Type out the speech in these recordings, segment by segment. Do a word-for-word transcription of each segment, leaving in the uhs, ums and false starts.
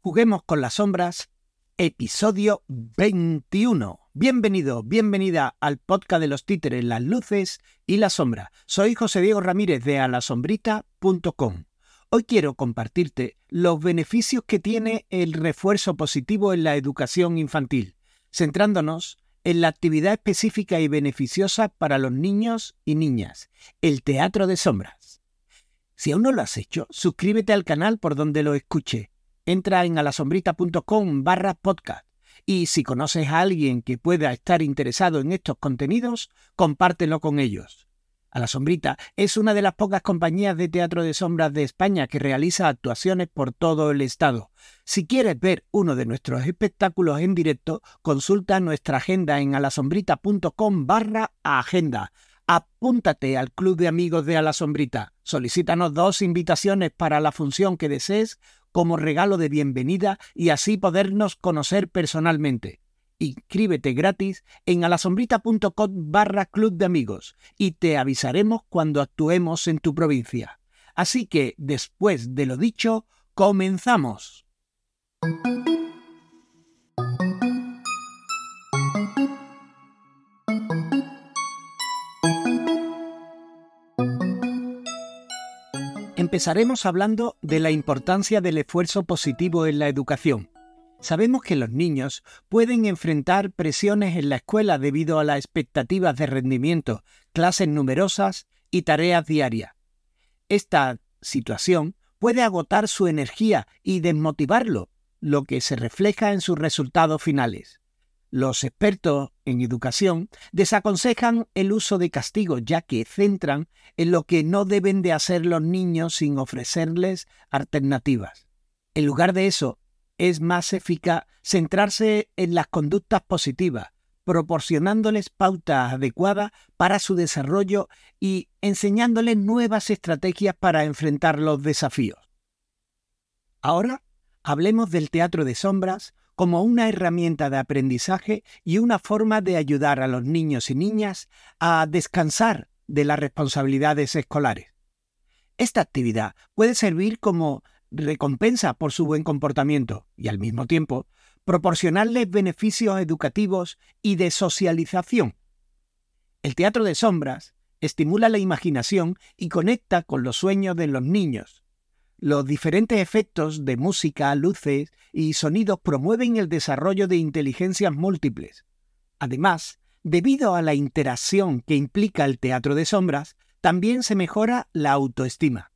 Juguemos con las sombras, episodio veintiuno. Bienvenido, bienvenida al podcast de los títeres, las luces y la sombra. Soy José Diego Ramírez de a la sombrita punto com. Hoy quiero compartirte los beneficios que tiene el refuerzo positivo en la educación infantil, centrándonos en la actividad específica y beneficiosa para los niños y niñas, el teatro de sombras. Si aún no lo has hecho, suscríbete al canal por donde lo escuche. Entra en a la sombrita punto com barra podcast y si conoces a alguien que pueda estar interesado en estos contenidos, compártelo con ellos. A la Sombrita es una de las pocas compañías de teatro de sombras de España que realiza actuaciones por todo el estado. Si quieres ver uno de nuestros espectáculos en directo, consulta nuestra agenda en a la sombrita punto com barra agenda. Apúntate al club de amigos de A la Sombrita. Solicítanos dos invitaciones para la función que desees como regalo de bienvenida y así podernos conocer personalmente. Inscríbete gratis en a la sombrita punto com barra club de amigos y te avisaremos cuando actuemos en tu provincia. Así que, después de lo dicho, comenzamos. Empezaremos hablando de la importancia del esfuerzo positivo en la educación. Sabemos que los niños pueden enfrentar presiones en la escuela debido a las expectativas de rendimiento, clases numerosas y tareas diarias. Esta situación puede agotar su energía y desmotivarlo, lo que se refleja en sus resultados finales. Los expertos en educación desaconsejan el uso de castigos, ya que centran en lo que no deben de hacer los niños sin ofrecerles alternativas. En lugar de eso, es más eficaz centrarse en las conductas positivas, proporcionándoles pautas adecuadas para su desarrollo y enseñándoles nuevas estrategias para enfrentar los desafíos. Ahora, hablemos del teatro de sombras como una herramienta de aprendizaje y una forma de ayudar a los niños y niñas a descansar de las responsabilidades escolares. Esta actividad puede servir como recompensa por su buen comportamiento y, al mismo tiempo, proporcionarles beneficios educativos y de socialización. El teatro de sombras estimula la imaginación y conecta con los sueños de los niños. Los diferentes efectos de música, luces y sonidos promueven el desarrollo de inteligencias múltiples. Además, debido a la interacción que implica el teatro de sombras, también se mejora la autoestima.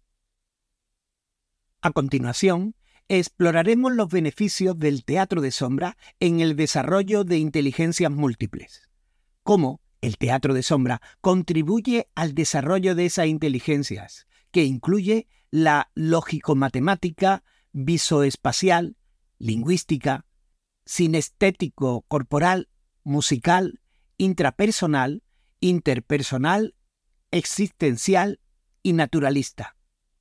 A continuación, exploraremos los beneficios del teatro de sombra en el desarrollo de inteligencias múltiples. Cómo el teatro de sombra contribuye al desarrollo de esas inteligencias, que incluye la lógico-matemática, visoespacial, lingüística, sinestético-corporal, musical, intrapersonal, interpersonal, existencial y naturalista.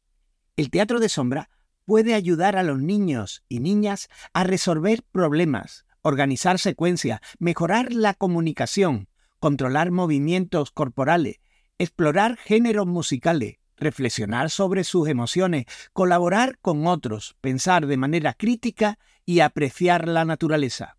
El teatro de sombra puede ayudar a los niños y niñas a resolver problemas, organizar secuencias, mejorar la comunicación, controlar movimientos corporales, explorar géneros musicales, reflexionar sobre sus emociones, colaborar con otros, pensar de manera crítica y apreciar la naturaleza.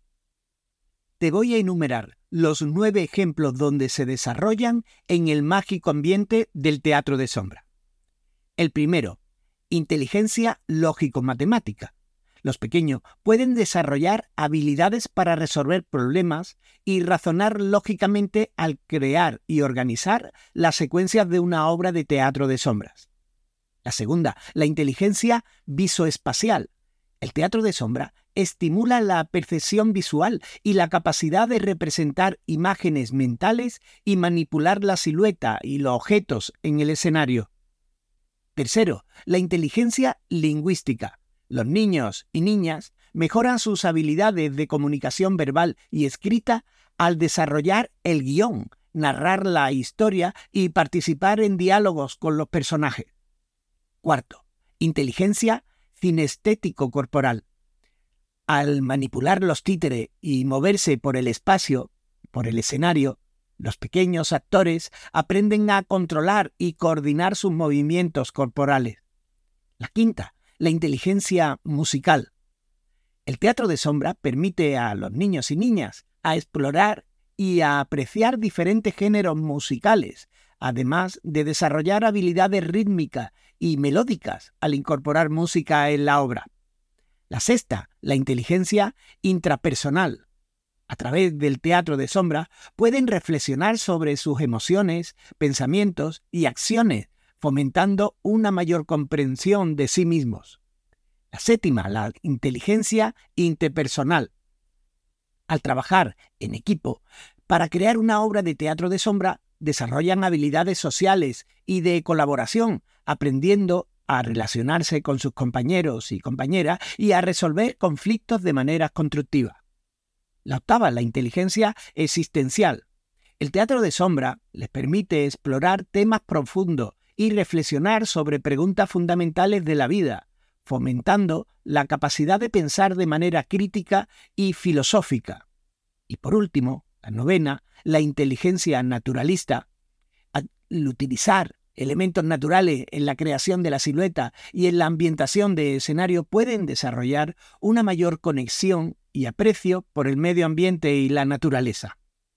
Te voy a enumerar los nueve ejemplos donde se desarrollan en el mágico ambiente del teatro de sombra. El primero, inteligencia lógico-matemática. Los pequeños pueden desarrollar habilidades para resolver problemas y razonar lógicamente al crear y organizar las secuencias de una obra de teatro de sombras. La segunda, la inteligencia visoespacial. El teatro de sombra estimula la percepción visual y la capacidad de representar imágenes mentales y manipular la silueta y los objetos en el escenario. Tercero, la inteligencia lingüística. Los niños y niñas mejoran sus habilidades de comunicación verbal y escrita al desarrollar el guión, narrar la historia y participar en diálogos con los personajes. Cuarto, inteligencia cinestético-corporal. Al manipular los títeres y moverse por el espacio, por el escenario, los pequeños actores aprenden a controlar y coordinar sus movimientos corporales. La quinta, la inteligencia musical. El teatro de sombra permite a los niños y niñas a explorar y a apreciar diferentes géneros musicales, además de desarrollar habilidades rítmicas y melódicas al incorporar música en la obra. La sexta, la inteligencia intrapersonal. A través del teatro de sombra pueden reflexionar sobre sus emociones, pensamientos y acciones, fomentando una mayor comprensión de sí mismos. La séptima, la inteligencia interpersonal. Al trabajar en equipo para crear una obra de teatro de sombra, desarrollan habilidades sociales y de colaboración, aprendiendo a relacionarse con sus compañeros y compañeras y a resolver conflictos de manera constructiva. La octava, la inteligencia existencial. El teatro de sombra les permite explorar temas profundos y reflexionar sobre preguntas fundamentales de la vida, fomentando la capacidad de pensar de manera crítica y filosófica. Y por último, la novena, la inteligencia naturalista. Al utilizar elementos naturales en la creación de la silueta y en la ambientación de escenario pueden desarrollar una mayor conexión y aprecio por el medio ambiente y la naturaleza.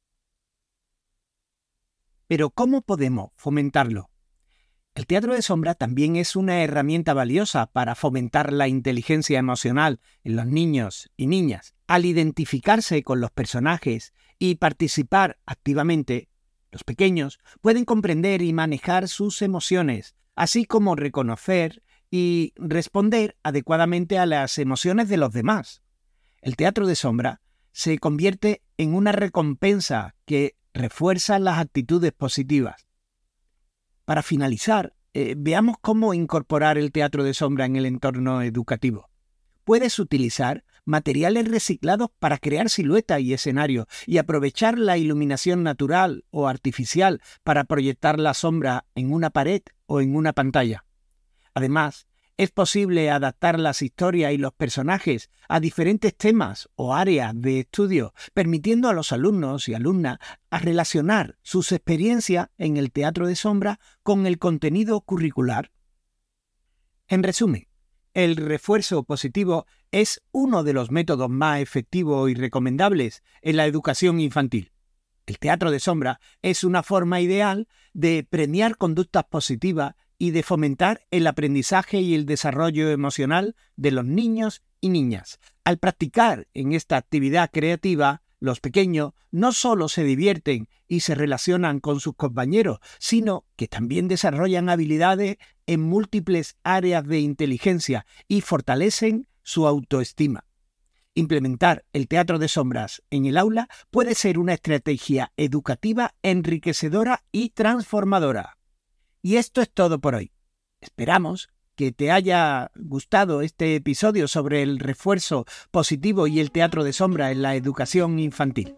Pero ¿cómo podemos fomentarlo? El teatro de sombra también es una herramienta valiosa para fomentar la inteligencia emocional en los niños y niñas. Al identificarse con los personajes y participar activamente, los pequeños pueden comprender y manejar sus emociones, así como reconocer y responder adecuadamente a las emociones de los demás. El teatro de sombra se convierte en una recompensa que refuerza las actitudes positivas. Para finalizar, eh, veamos cómo incorporar el teatro de sombra en el entorno educativo. Puedes utilizar materiales reciclados para crear siluetas y escenarios y aprovechar la iluminación natural o artificial para proyectar la sombra en una pared o en una pantalla. Además, es posible adaptar las historias y los personajes a diferentes temas o áreas de estudio, permitiendo a los alumnos y alumnas a relacionar sus experiencias en el teatro de sombra con el contenido curricular. En resumen, el refuerzo positivo es uno de los métodos más efectivos y recomendables en la educación infantil. El teatro de sombra es una forma ideal de premiar conductas positivas y de fomentar el aprendizaje y el desarrollo emocional de los niños y niñas. Al practicar en esta actividad creativa, los pequeños no solo se divierten y se relacionan con sus compañeros, sino que también desarrollan habilidades en múltiples áreas de inteligencia y fortalecen su autoestima. Implementar el teatro de sombras en el aula puede ser una estrategia educativa enriquecedora y transformadora. Y esto es todo por hoy. Esperamos que te haya gustado este episodio sobre el refuerzo positivo y el teatro de sombra en la educación infantil.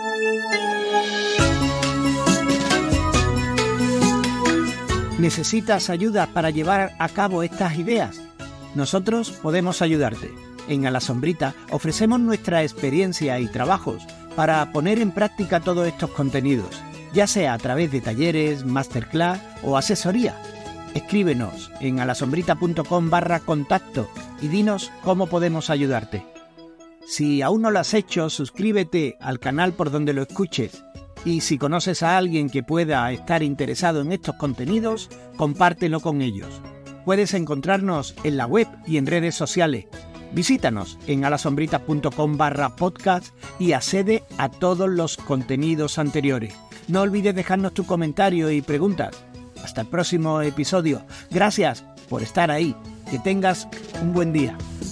¿Necesitas ayuda para llevar a cabo estas ideas? Nosotros podemos ayudarte. En A la Sombrita ofrecemos nuestra experiencia y trabajos para poner en práctica todos estos contenidos, ya sea a través de talleres, masterclass o asesoría. Escríbenos en alasombrita.com barra contacto y dinos cómo podemos ayudarte. Si aún no lo has hecho, suscríbete al canal por donde lo escuches. Y si conoces a alguien que pueda estar interesado en estos contenidos, compártelo con ellos. Puedes encontrarnos en la web y en redes sociales. Visítanos en alasombrita.com barra podcast y accede a todos los contenidos anteriores. No olvides dejarnos tu comentario y preguntas. Hasta el próximo episodio. Gracias por estar ahí. Que tengas un buen día.